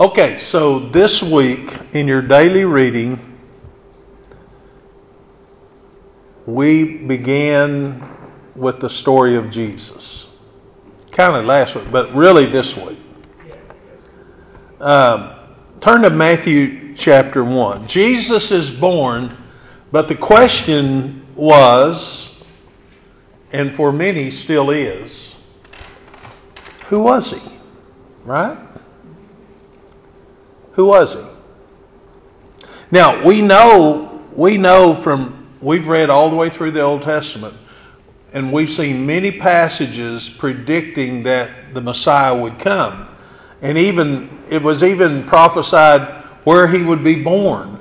Okay, so this week in your daily reading, we began with the story of Jesus. Kind of last week, but really this week. Turn to Matthew chapter 1. Jesus is born, but the question was, and for many still is, who was he? Right? Who was he? Now, we know from, we've read all the way through the Old Testament, and we've seen many passages predicting that the Messiah would come. And it was even prophesied where he would be born.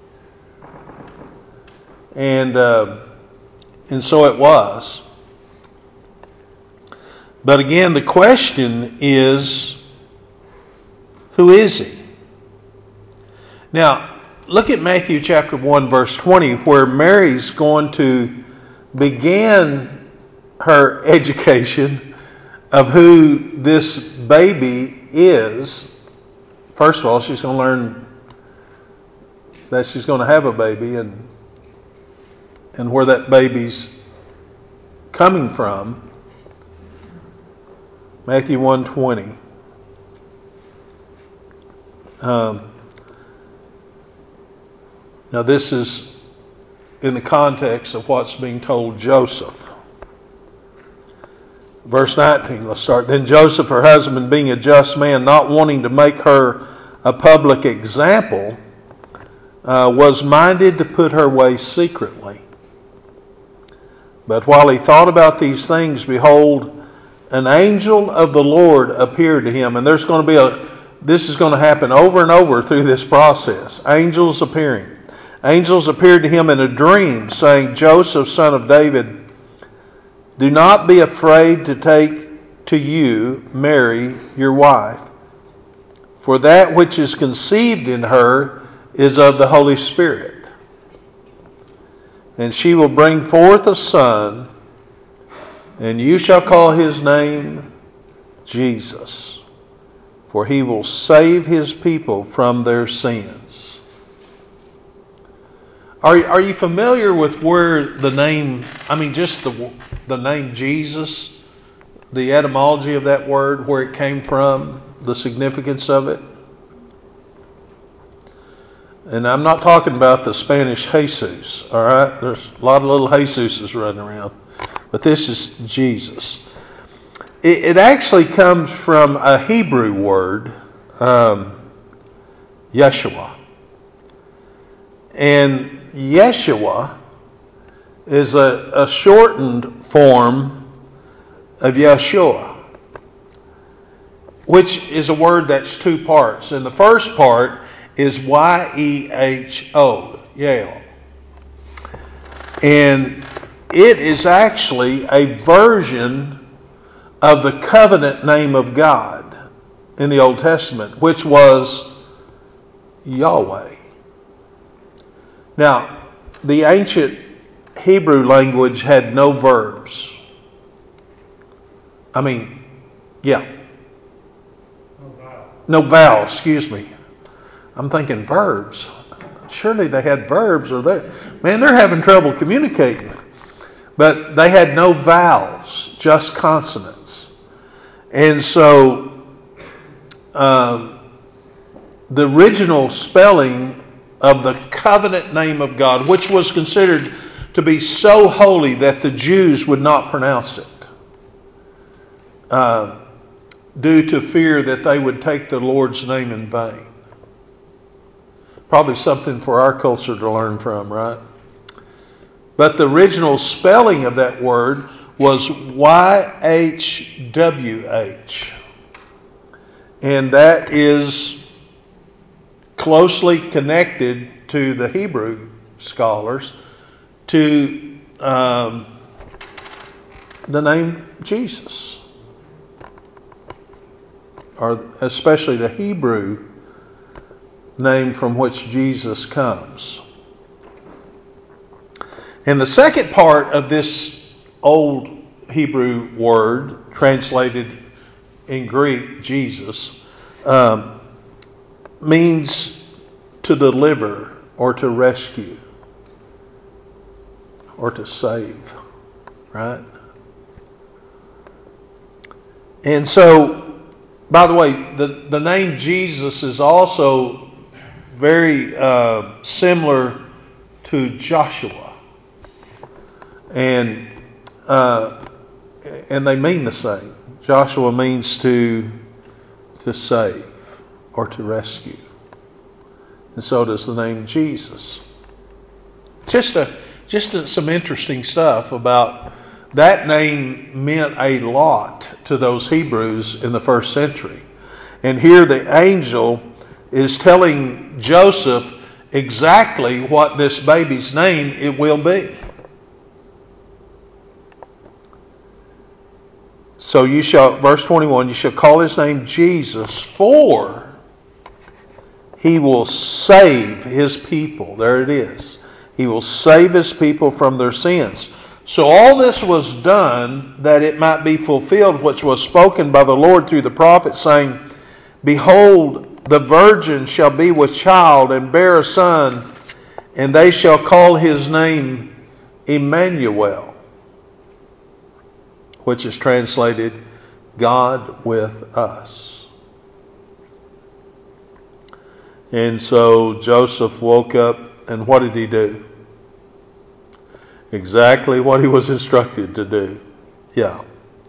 And so it was. But again, the question is, who is he? Now, look at Matthew chapter 1, verse 20, where Mary's going to begin her education of who this baby is. First of all, she's going to learn that she's going to have a baby and where that baby's coming from. Matthew 1:20. Now this is in the context of what's being told Joseph. Verse 19, let's start. Then Joseph, her husband, being a just man, not wanting to make her a public example, was minded to put her away secretly. But while he thought about these things, behold, an angel of the Lord appeared to him. And this is going to happen over and over through this process. Angels appearing. Angels appeared to him in a dream, saying, Joseph, son of David, do not be afraid to take to you Mary, your wife, for that which is conceived in her is of the Holy Spirit. And she will bring forth a son, and you shall call his name Jesus, for he will save his people from their sins. Are you familiar with where the name, just the name Jesus, the etymology of that word, where it came from, the significance of it? And I'm not talking about the Spanish Jesus, all right? There's a lot of little Jesuses running around. But this is Jesus. It actually comes from a Hebrew word, Yeshua. And Yeshua is a shortened form of Yeshua, which is a word that's two parts. And the first part is Y-E-H-O, Yale. And it is actually a version of the covenant name of God in the Old Testament, which was Yahweh. Now, the ancient Hebrew language had no verbs. No vowels, excuse me. I'm thinking verbs. Surely they had verbs, or they're having trouble communicating. But they had no vowels, just consonants. And so the original spelling of the covenant name of God, which was considered to be so holy that the Jews would not pronounce it, due to fear that they would take the Lord's name in vain. Probably something for our culture to learn from, right? But the original spelling of that word was YHWH. And that is closely connected to the Hebrew scholars to the name Jesus, or especially the Hebrew name from which Jesus comes. And the second part of this old Hebrew word, translated in Greek, Jesus, means to deliver or to rescue or to save, right? And so, by the way, the name Jesus is also very similar to Joshua, and they mean the same. Joshua means to save or to rescue, and so does the name Jesus. Just some interesting stuff about that name meant a lot to those Hebrews in the first century. And here the angel is telling Joseph exactly what this baby's name it will be. So you shall, verse 21, you shall call his name Jesus, for he will save his people. There it is. He will save his people from their sins. So all this was done that it might be fulfilled, which was spoken by the Lord through the prophet, saying, Behold, the virgin shall be with child and bear a son, and they shall call his name Emmanuel, which is translated God with us. And so Joseph woke up, and what did he do? Exactly what he was instructed to do. Yeah.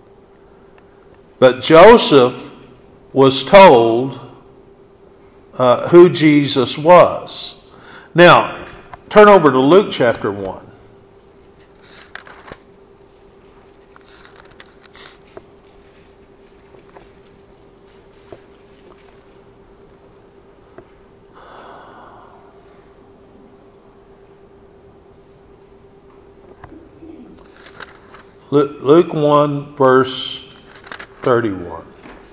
But Joseph was told who Jesus was. Now, turn over to Luke chapter 1. Luke 1, verse 31.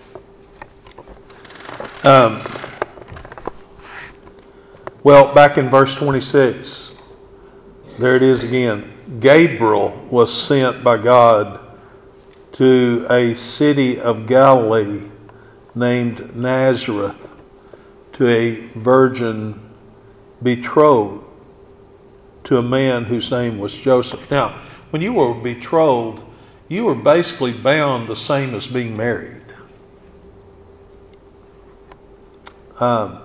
Well, back in verse 26, there it is again. Gabriel was sent by God to a city of Galilee named Nazareth to a virgin betrothed to a man whose name was Joseph. Now, when you were betrothed, you were basically bound the same as being married. And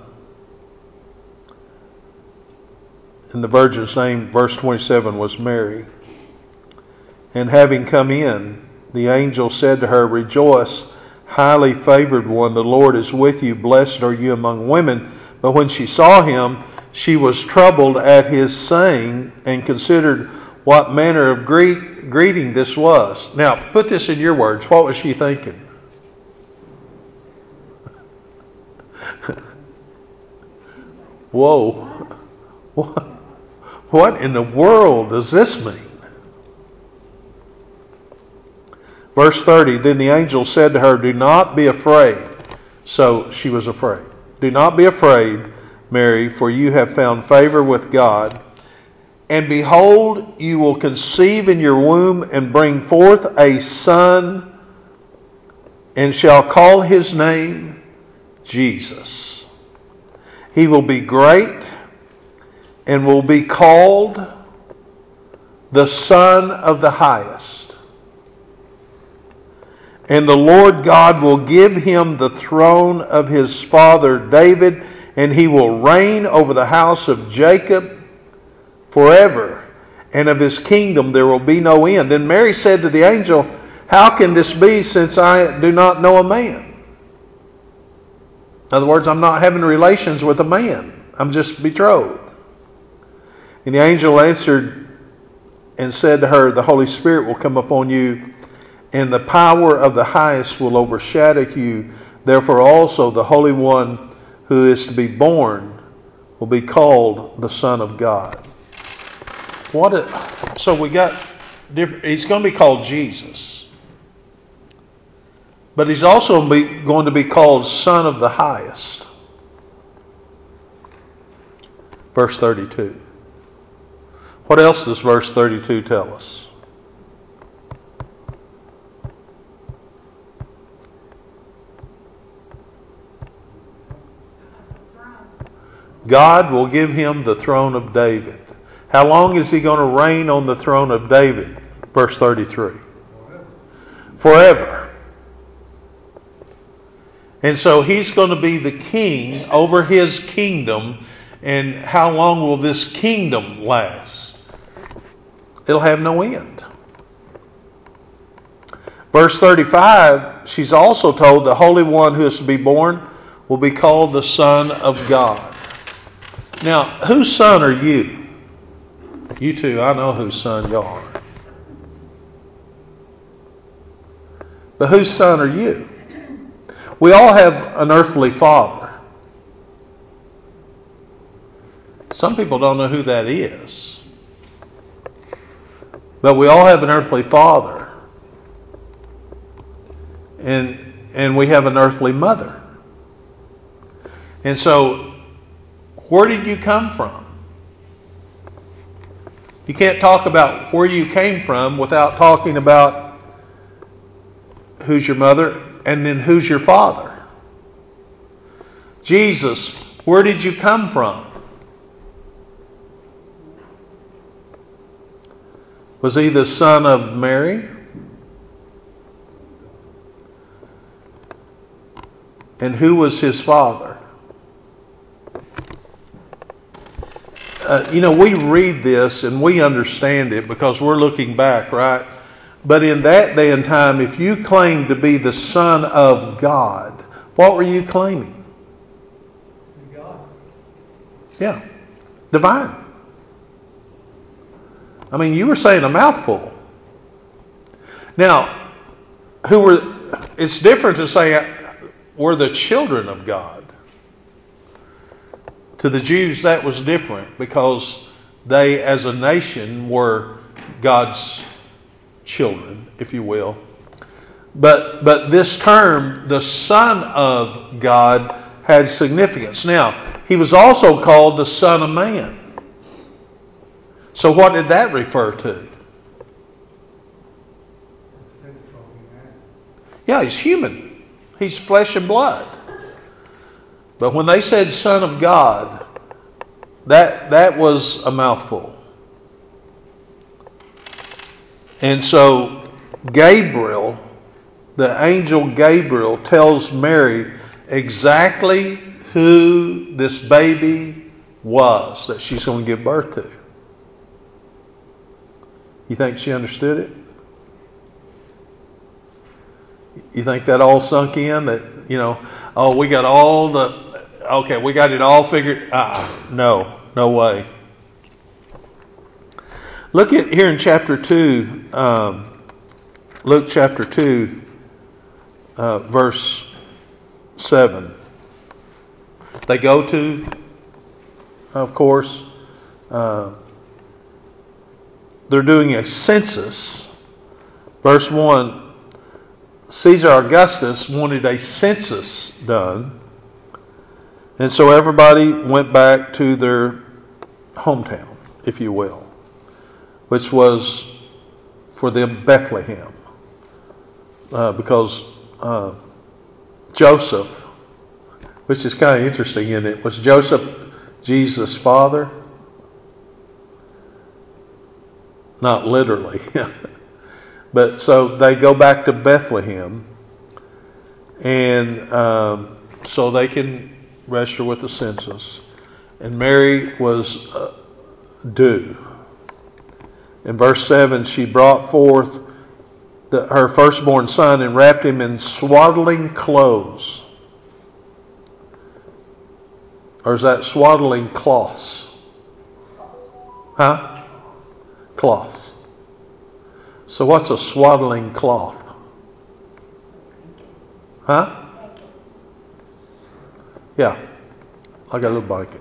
the virgin's name, verse 27, was Mary. And having come in, the angel said to her, Rejoice, highly favored one, the Lord is with you. Blessed are you among women. But when she saw him, she was troubled at his saying, and considered what manner of greeting this was. Now, put this in your words. What was she thinking? Whoa. What in the world does this mean? Verse 30, Then the angel said to her, Do not be afraid. So she was afraid. Do not be afraid, Mary, for you have found favor with God. And behold, you will conceive in your womb and bring forth a son, and shall call his name Jesus. He will be great and will be called the Son of the Highest. And the Lord God will give him the throne of his father David, and he will reign over the house of Jacob forever, and of his kingdom there will be no end. Then Mary said to the angel, How can this be, since I do not know a man? In other words, I'm not having relations with a man. I'm just betrothed. And the angel answered and said to her, The Holy Spirit will come upon you, and the power of the highest will overshadow you. Therefore also the Holy One who is to be born will be called the Son of God. So we got different. He's going to be called Jesus, but he's also going to be called Son of the Highest. Verse 32. What else does verse 32 tell us? God will give him the throne of David. How long is he going to reign on the throne of David? Verse 33. Forever. And so he's going to be the king over his kingdom. And how long will this kingdom last? It'll have no end. Verse 35, she's also told the Holy One who is to be born will be called the Son of God. Now, whose son are you? You two, I know whose son you are. But whose son are you? We all have an earthly father. Some people don't know who that is. But we all have an earthly father. And we have an earthly mother. And so, where did you come from? You can't talk about where you came from without talking about who's your mother and then who's your father. Jesus, where did you come from? Was he the son of Mary? And who was his father? We read this and we understand it because we're looking back, right? But in that day and time, if you claimed to be the Son of God, what were you claiming? God. Yeah, divine. I mean, you were saying a mouthful. Now, it's different to say we're the children of God. To the Jews, that was different because they, as a nation, were God's children, if you will. But this term, the Son of God, had significance. Now, he was also called the Son of Man. So what did that refer to? Yeah, he's human. He's flesh and blood. But when they said Son of God, that was a mouthful. And so Gabriel, the angel Gabriel, tells Mary exactly who this baby was that she's going to give birth to. You think she understood it? You think that all sunk in? That, we got we got it all figured. No way. Look at here in chapter 2, Luke chapter 2, verse 7. They go to, of course, they're doing a census. Verse 1, Caesar Augustus wanted a census done. And so everybody went back to their hometown, if you will, which was for them Bethlehem. Because Joseph, which is kind of interesting, isn't it? Was Joseph Jesus' father? Not literally. But so they go back to Bethlehem, and so they can register with the census. And Mary was due. In verse 7, she brought forth her firstborn son and wrapped him in swaddling clothes. Or is that swaddling cloths? Huh? Cloths. So what's a swaddling cloth? Huh? Yeah. I got a little blanket.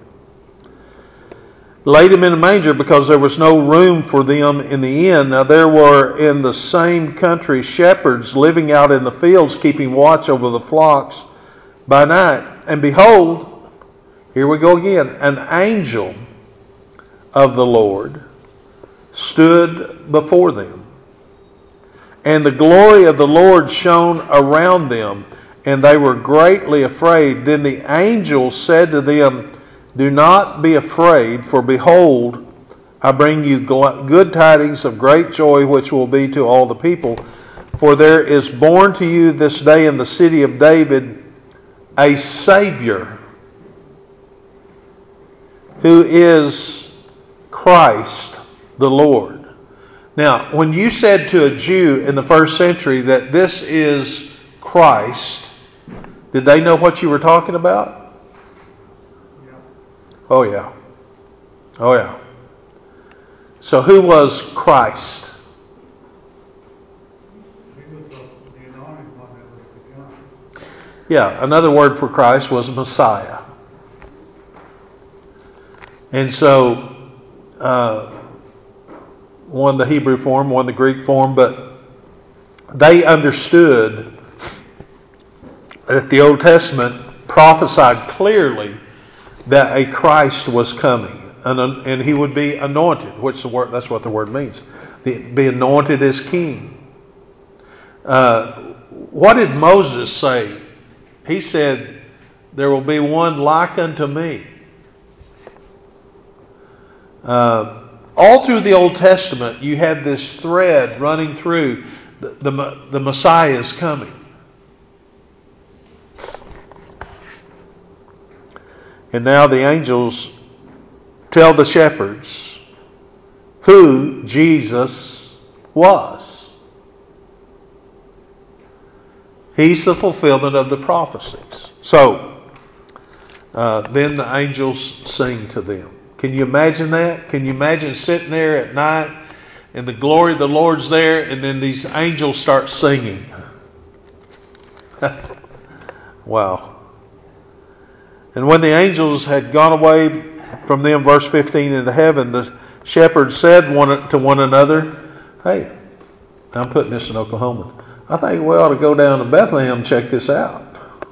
Laid him in a manger because there was no room for them in the inn. Now there were in the same country shepherds living out in the fields, keeping watch over the flocks by night. And behold, here we go again, an angel of the Lord stood before them. And the glory of the Lord shone around them, and they were greatly afraid. Then the angel said to them, Do not be afraid, for behold, I bring you good tidings of great joy, which will be to all the people. For there is born to you this day in the city of David a Savior, who is Christ the Lord. Now, when you said to a Jew in the first century that this is Christ, did they know what you were talking about? Oh yeah. Oh yeah. So who was Christ? He was the anointed one that was to come. Yeah, another word for Christ was Messiah. And so, one the Hebrew form, one the Greek form, but they understood that the Old Testament prophesied clearly that a Christ was coming, and he would be anointed, which that's what the word means. Be anointed as king. What did Moses say? He said, there will be one like unto me. All through the Old Testament, you have this thread running through. The Messiah is coming. And now the angels tell the shepherds who Jesus was. He's the fulfillment of the prophecies. So, then the angels sing to them. Can you imagine that? Can you imagine sitting there at night and the glory of the Lord's there, and then these angels start singing? Wow. And when the angels had gone away from them, verse 15, into heaven, the shepherds said to one another, hey, I'm putting this in Oklahoma, I think we ought to go down to Bethlehem and check this out.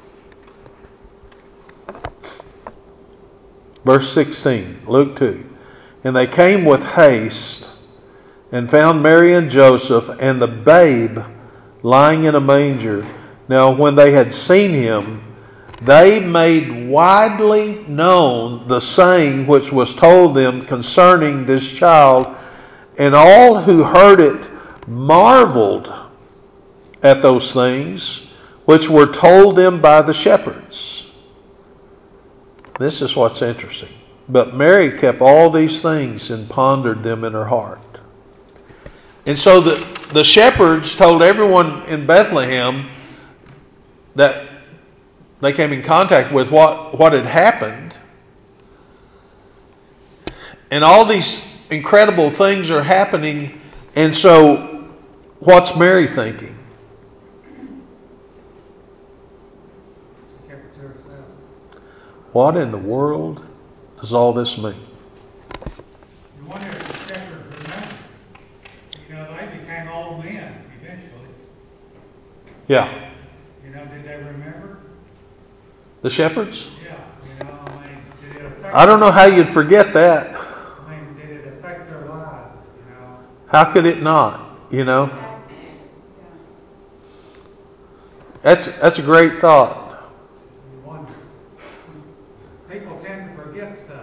Verse 16, Luke 2. And they came with haste and found Mary and Joseph and the babe lying in a manger. Now when they had seen him, they made widely known the saying which was told them concerning this child, and all who heard it marveled at those things which were told them by the shepherds. This is what's interesting. But Mary kept all these things and pondered them in her heart. And so the shepherds told everyone in Bethlehem that they came in contact with what had happened. And all these incredible things are happening. And so, what's Mary thinking? What in the world does all this mean? You wonder if the shepherds remember. You know, they became old men eventually. Yeah. You know, did they remember? The shepherds? Yeah. You know, I mean, did it affect I don't know how you'd forget that. I mean, did it affect their lives? You know? How could it not? You know? That's a great thought. You wonder. People tend to forget stuff.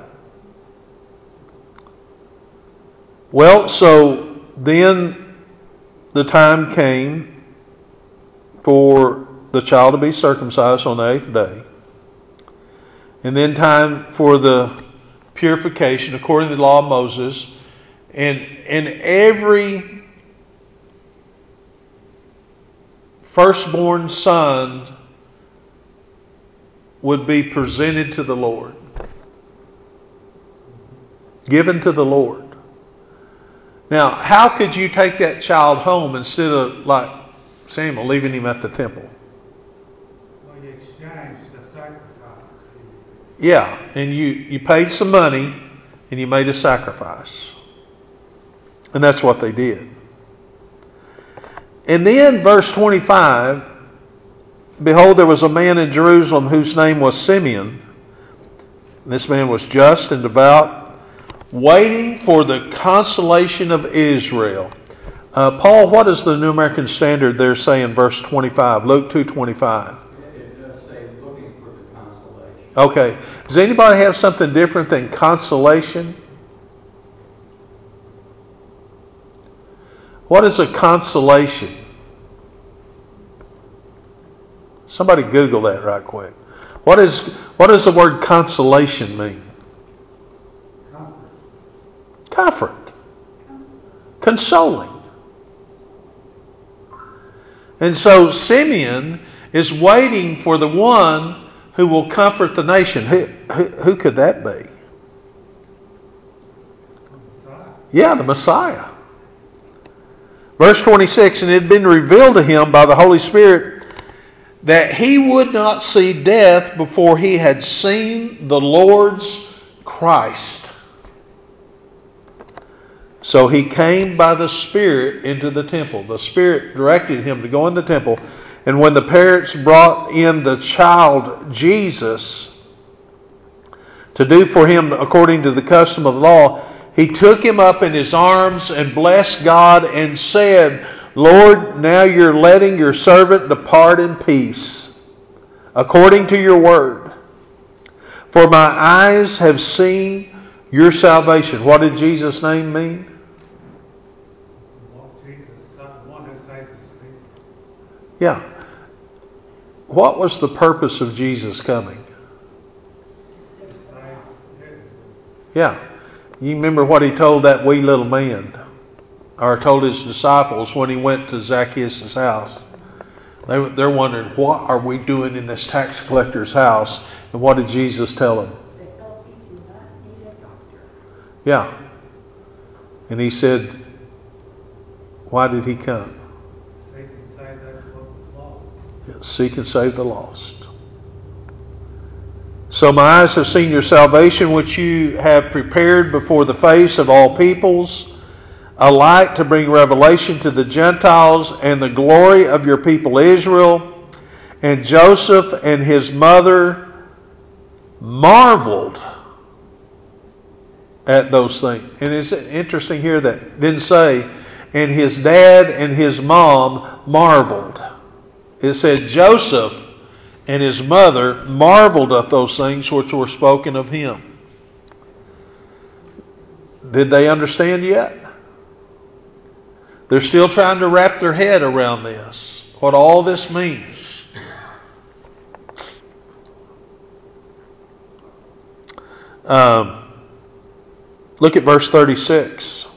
Well, so then the time came for the child to be circumcised on the 8th day. And then time for the purification according to the law of Moses. And every firstborn son would be presented to the Lord. Given to the Lord. Now, how could you take that child home instead of, like Samuel, leaving him at the temple? Well, you exchanged the sacrifice. Yeah, and you paid some money and you made a sacrifice. And that's what they did. And then verse 25, behold, there was a man in Jerusalem whose name was Simeon. This man was just and devout, waiting for the consolation of Israel. Paul, what does the New American Standard there say in verse 25? Luke 2:25. It does say looking for the consolation. Okay. Does anybody have something different than consolation? What is a consolation? Somebody Google that right quick. What does the word consolation mean? Comfort. Consoling. And so Simeon is waiting for the one who will comfort the nation. Who could that be? Yeah, the Messiah. Verse 26, and it had been revealed to him by the Holy Spirit that he would not see death before he had seen the Lord's Christ. So he came by the Spirit into the temple. The Spirit directed him to go in the temple. And when the parents brought in the child Jesus to do for him according to the custom of the law, he took him up in his arms and blessed God and said, Lord, now you're letting your servant depart in peace, according to your word. For my eyes have seen your salvation. What did Jesus' name mean? Yeah. What was the purpose of Jesus coming? Yeah. You remember what he told that wee little man, or told his disciples when he went to Zacchaeus' house. They're wondering, what are we doing in this tax collector's house? And what did Jesus tell them? Yeah. And he said, why did he come? Seek and save the lost. So my eyes have seen your salvation, which you have prepared before the face of all peoples, a light to bring revelation to the Gentiles and the glory of your people Israel. And Joseph and his mother marveled at those things. And it's interesting here that it didn't say, and his dad and his mom marveled. It said Joseph and his mother marveled at those things which were spoken of him. Did they understand yet? They're still trying to wrap their head around this, what all this means. Look at verse 36.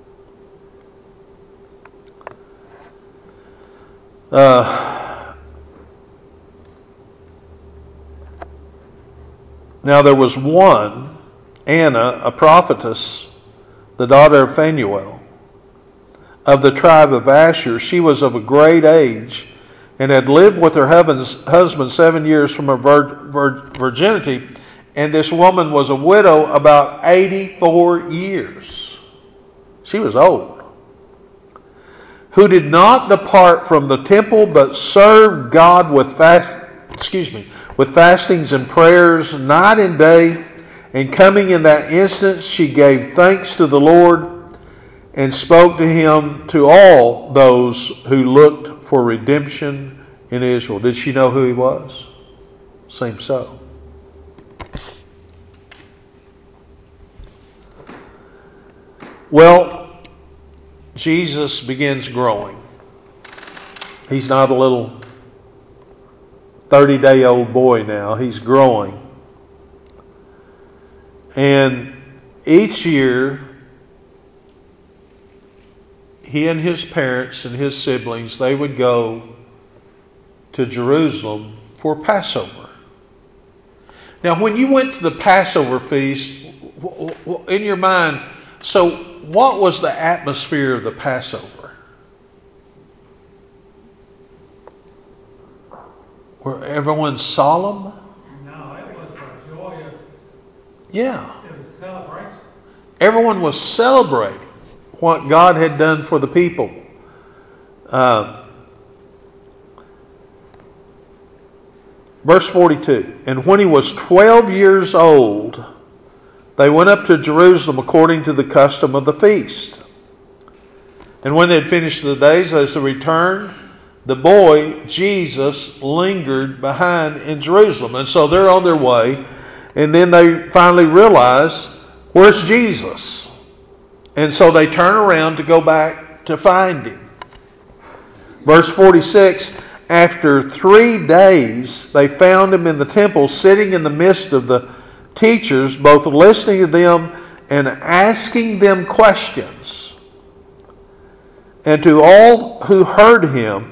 Now there was one, Anna, a prophetess, the daughter of Phanuel, of the tribe of Asher. She was of a great age and had lived with her husband 7 years from her virginity. And this woman was a widow about 84 years. She was old. Who did not depart from the temple, but served God with fastings and prayers night and day. And coming in that instant, she gave thanks to the Lord and spoke to him to all those who looked for redemption in Israel. Did she know who he was? Seems so. Well, Jesus begins growing. He's not a little 30-day-old boy now. He's growing. And each year, he and his parents and his siblings, they would go to Jerusalem for Passover. Now, when you went to the Passover feast, in your mind, so what was the atmosphere of the Passover? Were everyone solemn? No, it was a joyous. Yeah. It was a celebration. Everyone was celebrating what God had done for the people. Verse 42, and when he was 12 years old, they went up to Jerusalem according to the custom of the feast. And when they had finished the days, as they returned, the boy, Jesus, lingered behind in Jerusalem. And so they're on their way. And then they finally realize, where's Jesus? And so they turn around to go back to find him. Verse 46, after 3 days, they found him in the temple, sitting in the midst of the teachers, both listening to them and asking them questions. And to all who heard him,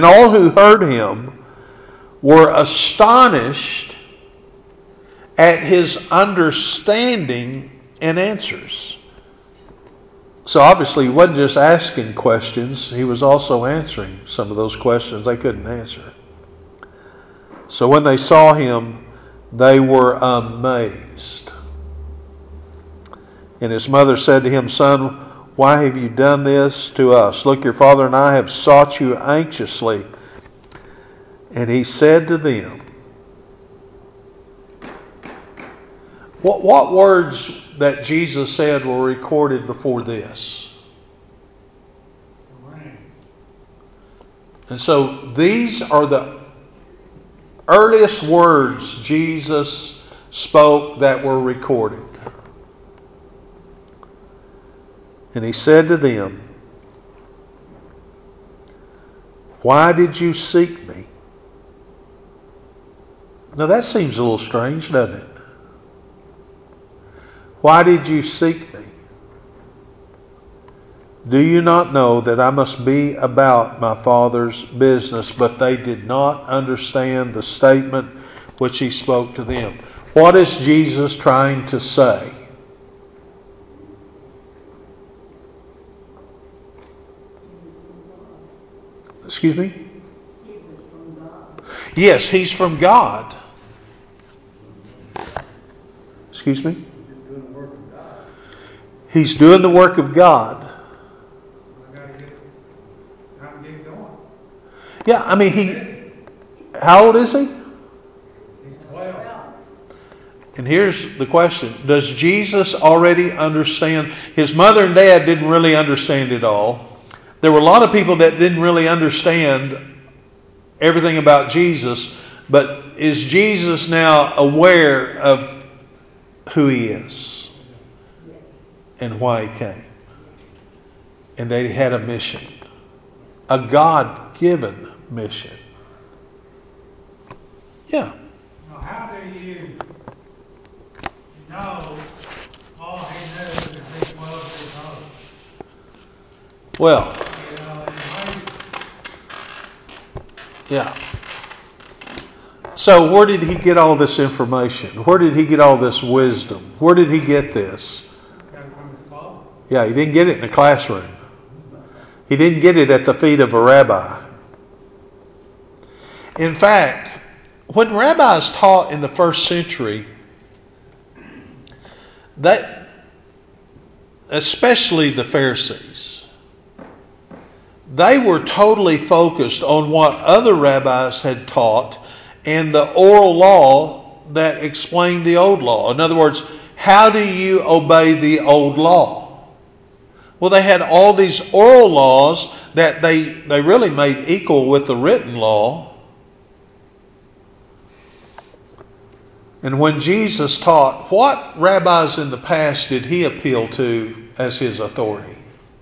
were astonished at his understanding and answers. So obviously he wasn't just asking questions, he was also answering some of those questions they couldn't answer. So when they saw him, they were amazed. And his mother said to him, "Son, why have you done this to us? Look, your father and I have sought you anxiously." And he said to them, what words that Jesus said were recorded before this? And so these are the earliest words Jesus spoke that were recorded. And he said to them, "Why did you seek me?" Now that seems a little strange, doesn't it? Why did you seek me? Do you not know that I must be about my Father's business? But they did not understand the statement which he spoke to them. What is Jesus trying to say? Excuse me? Yes, he's from God. Excuse me? He's doing the work of God. Yeah, I mean, how old is he? He's 12. And here's the question. Does Jesus already understand? His mother and dad didn't really understand it all. There were a lot of people that didn't really understand everything about Jesus. But is Jesus now aware of who he is? And why he came? And they had a mission. A God-given mission. Yeah. Now, how do you know all he knew is he 12 years old? Well, yeah. So where did he get all this information? Where did he get all this wisdom? Where did he get this? Yeah, he didn't get it in a classroom. He didn't get it at the feet of a rabbi. In fact, when rabbis taught in the first century, that, especially the Pharisees, they were totally focused on what other rabbis had taught and the oral law that explained the old law. In other words, how do you obey the old law? Well, they had all these oral laws that they really made equal with the written law. And when Jesus taught, what rabbis in the past did he appeal to as his authority?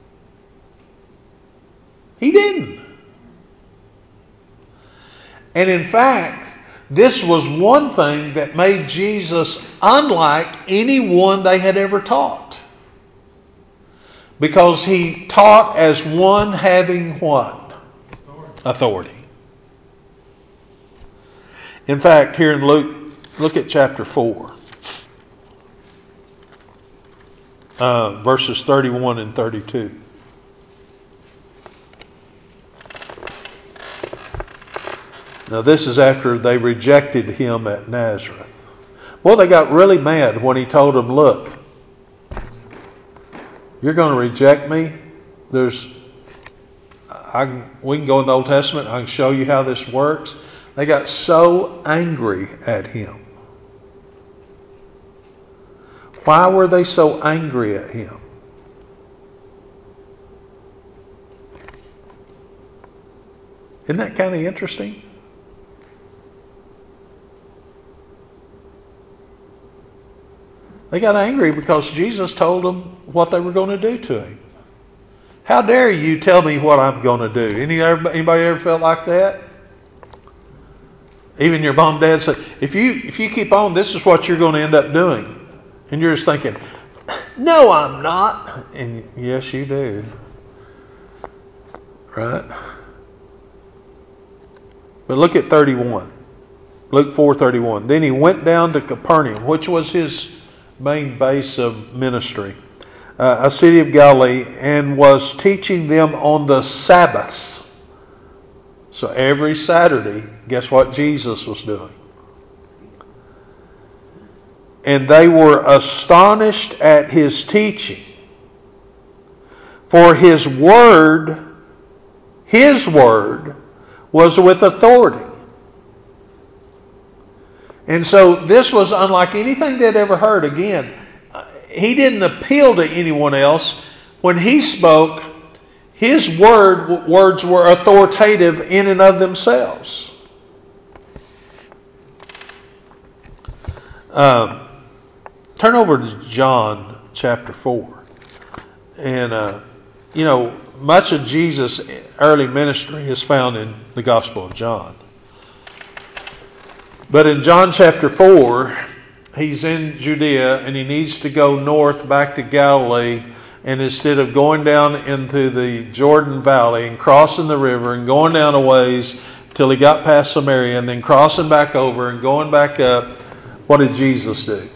He didn't. And in fact, this was one thing that made Jesus unlike anyone they had ever taught. Because he taught as one having what? Authority. In fact, here in Luke, look at chapter 4. Verses 31 and 32. Now this is after they rejected him at Nazareth. Well, they got really mad when he told them, "Look, you're going to reject me. We can go in the Old Testament. I can show you how this works." They got so angry at him. Why were they so angry at him? Isn't that kind of interesting? They got angry because Jesus told them what they were going to do to him. How dare you tell me what I'm going to do? Anybody ever felt like that? Even your mom and dad said, if you keep on, this is what you're going to end up doing. And you're just thinking, no, I'm not. And yes, you do. Right? But look at 31. Luke 4:31. Then he went down to Capernaum, which was his main base of ministry, a city of Galilee, and was teaching them on the Sabbaths. So every Saturday, guess what Jesus was doing? And they were astonished at his teaching. For his word was with authority. And so this was unlike anything they'd ever heard. Again, he didn't appeal to anyone else. When he spoke, his words were authoritative in and of themselves. Turn over to John chapter 4. And, much of Jesus' early ministry is found in the Gospel of John. But in John chapter 4, he's in Judea and he needs to go north back to Galilee. And instead of going down into the Jordan Valley and crossing the river and going down a ways till he got past Samaria and then crossing back over and going back up, what did Jesus do?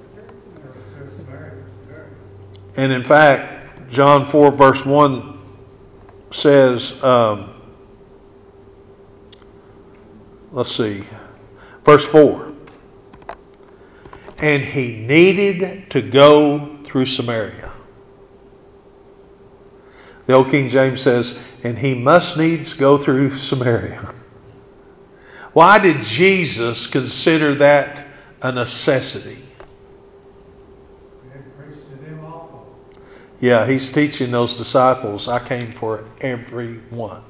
And in fact, John 4 verse 1 says, verse 4. And he needed to go through Samaria. The old King James says, and he must needs go through Samaria. Why did Jesus consider that a necessity? Yeah, he's teaching those disciples, I came for everyone.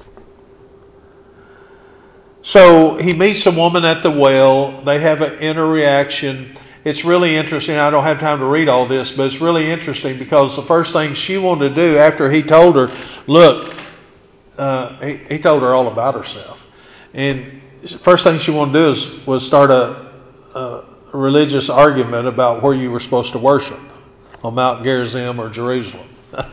So he meets a woman at the well. They have an interaction. It's really interesting. I don't have time to read all this, but it's really interesting because the first thing she wanted to do after he told her, look, he told her all about herself. And the first thing she wanted to do was start a religious argument about where you were supposed to worship, on Mount Gerizim or Jerusalem.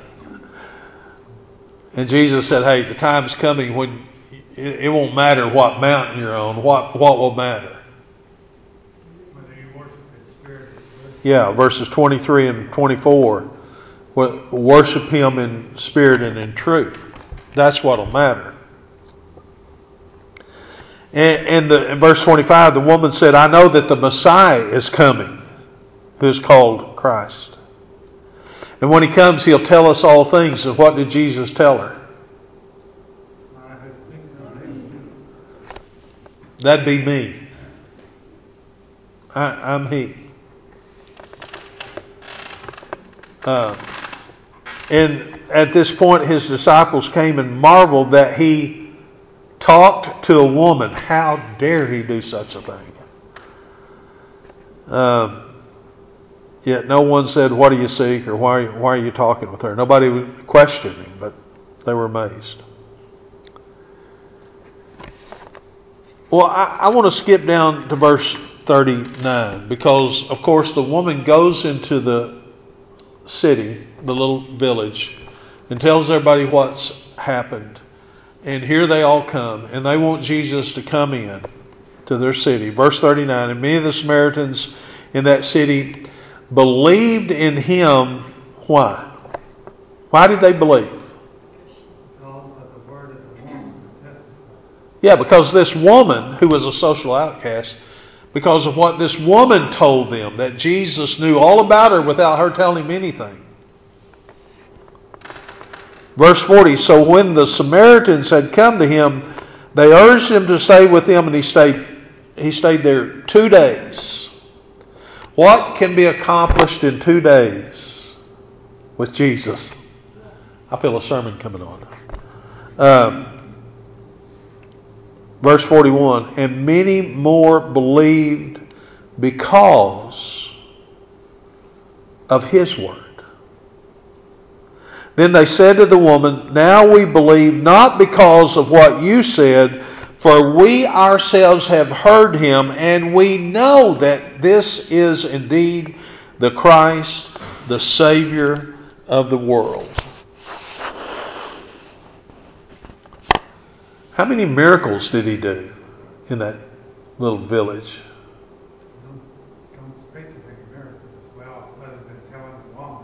And Jesus said, hey, the time's coming when it won't matter what mountain you're on. What will matter? Yeah, verses 23 and 24. Worship him in spirit and in truth. That's what will matter. And in verse 25, the woman said, I know that the Messiah is coming, who is called Christ. And when he comes, he'll tell us all things. And what did Jesus tell her? That'd be me. I'm he. And at this point, his disciples came and marveled that he talked to a woman. How dare he do such a thing? Yet no one said, what do you seek? Or why are you talking with her? Nobody was questioning, but they were amazed. Well, I want to skip down to verse 39 because, of course, the woman goes into the city, the little village, and tells everybody what's happened. And here they all come, and they want Jesus to come in to their city. Verse 39, and many of the Samaritans in that city believed in him. Why? Why did they believe? Yeah, because this woman, who was a social outcast, because of what this woman told them, that Jesus knew all about her without her telling him anything. Verse 40, so when the Samaritans had come to him, they urged him to stay with them, and he stayed there 2 days. What can be accomplished in 2 days with Jesus? I feel a sermon coming on. Verse 41, and many more believed because of His word. Then they said to the woman, now we believe not because of what you said, for we ourselves have heard him, and we know that this is indeed the Christ, the Savior of the world. How many miracles did he do in that little village? Don't speak of any miracles as well, other than telling the woman.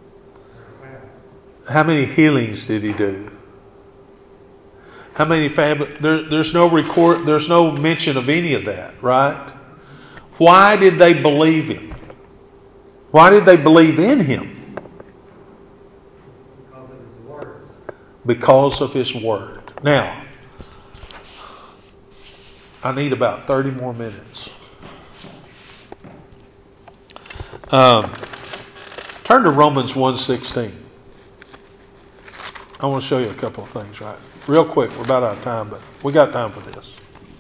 How many healings did he do? How many families? There's no record. There's no mention of any of that, right? Why did they believe him? Why did they believe in him? Because of his words. Because of his word. Now, I need about 30 more minutes. Turn to Romans 1:16. I want to show you a couple of things, right? Real quick, we're about out of time, but we got time for this.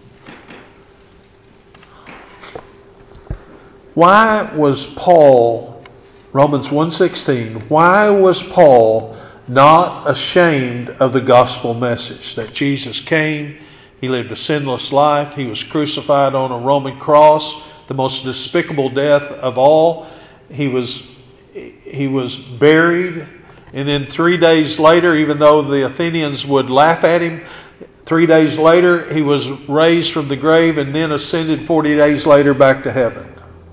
Why was Paul, Romans 1:16, why was Paul not ashamed of the gospel message? That Jesus came, he lived a sinless life, he was crucified on a Roman cross, the most despicable death of all. He was buried, and then 3 days later, even though the Athenians would laugh at him, 3 days later he was raised from the grave and then ascended 40 days later back to heaven.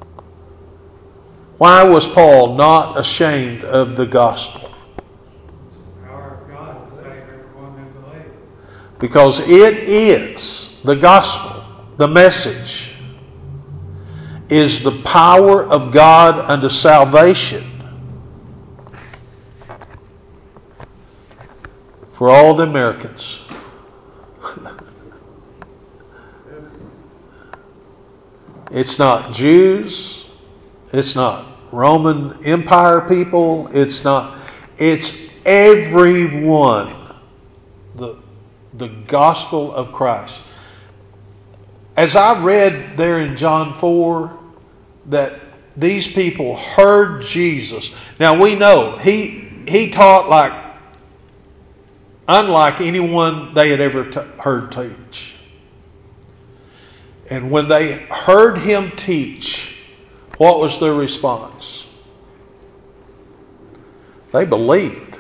Why was Paul not ashamed of the gospel? The power of God to save everyone who believes. Because it is the gospel, the message, is the power of God unto salvation for all the Americans. It's not Jews. It's not Roman Empire people. It's everyone. The gospel of Christ. As I read there in John 4 that these people heard Jesus. Now we know he taught unlike anyone they had ever heard teach. And when they heard him teach, what was their response? They believed.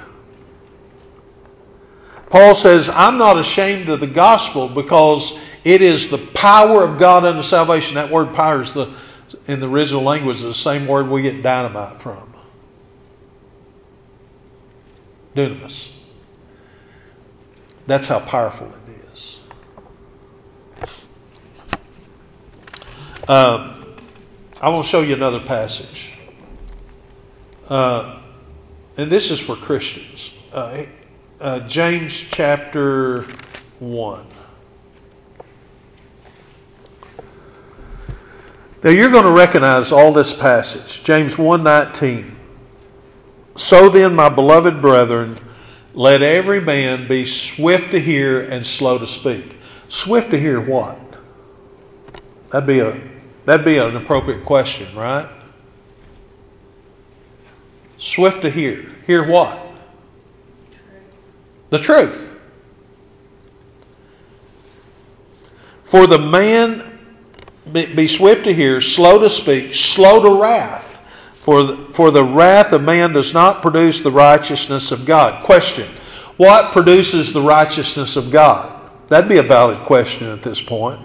Paul says, I'm not ashamed of the gospel because it is the power of God unto salvation. That word power is in the original language is the same word we get dynamite from. Dunamis. That's how powerful it is. I want to show you another passage. And this is for Christians. James chapter 1. Now you're going to recognize all this passage. James 1:19. So then, my beloved brethren, let every man be swift to hear and slow to speak. Swift to hear what? That'd be an appropriate question, right? Swift to hear. Hear what? The truth. For the man be swift to hear, slow to speak, slow to wrath. For the wrath of man does not produce the righteousness of God. Question. What produces the righteousness of God? That'd be a valid question at this point.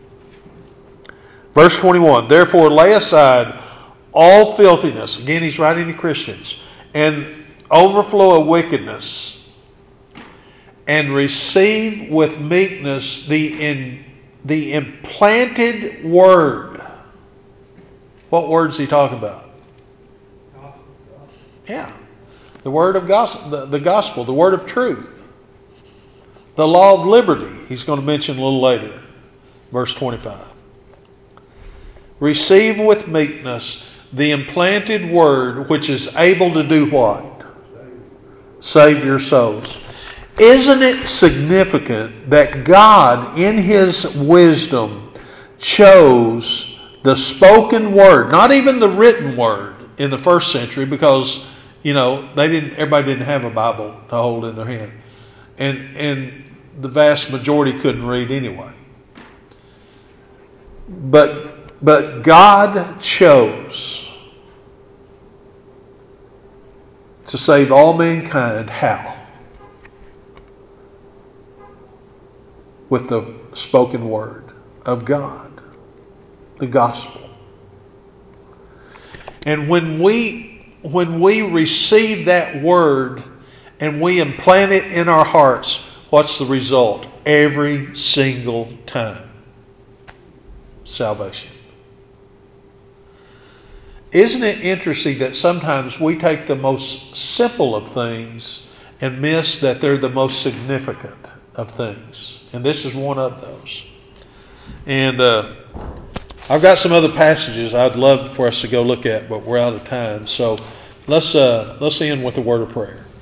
Verse 21. Therefore lay aside all filthiness. Again, he's writing to Christians. And overflow of wickedness. And receive with meekness the implanted word. What word is he talking about? Yeah. The word of gospel, the gospel, the word of truth. The law of liberty, he's going to mention a little later. Verse 25. Receive with meekness the implanted word which is able to do what? Save your souls. Isn't it significant that God, in His wisdom, chose the spoken word, not even the written word, in the first century because, everybody didn't have a Bible to hold in their hand. And the vast majority couldn't read anyway. But God chose to save all mankind. How? With the spoken word of God, the gospel. And when we receive that word and we implant it in our hearts, what's the result? Every single time. Salvation. Isn't it interesting that sometimes we take the most simple of things and miss that they're the most significant of things? And this is one of those. And I've got some other passages I'd love for us to go look at, but we're out of time. So let's end with a word of prayer.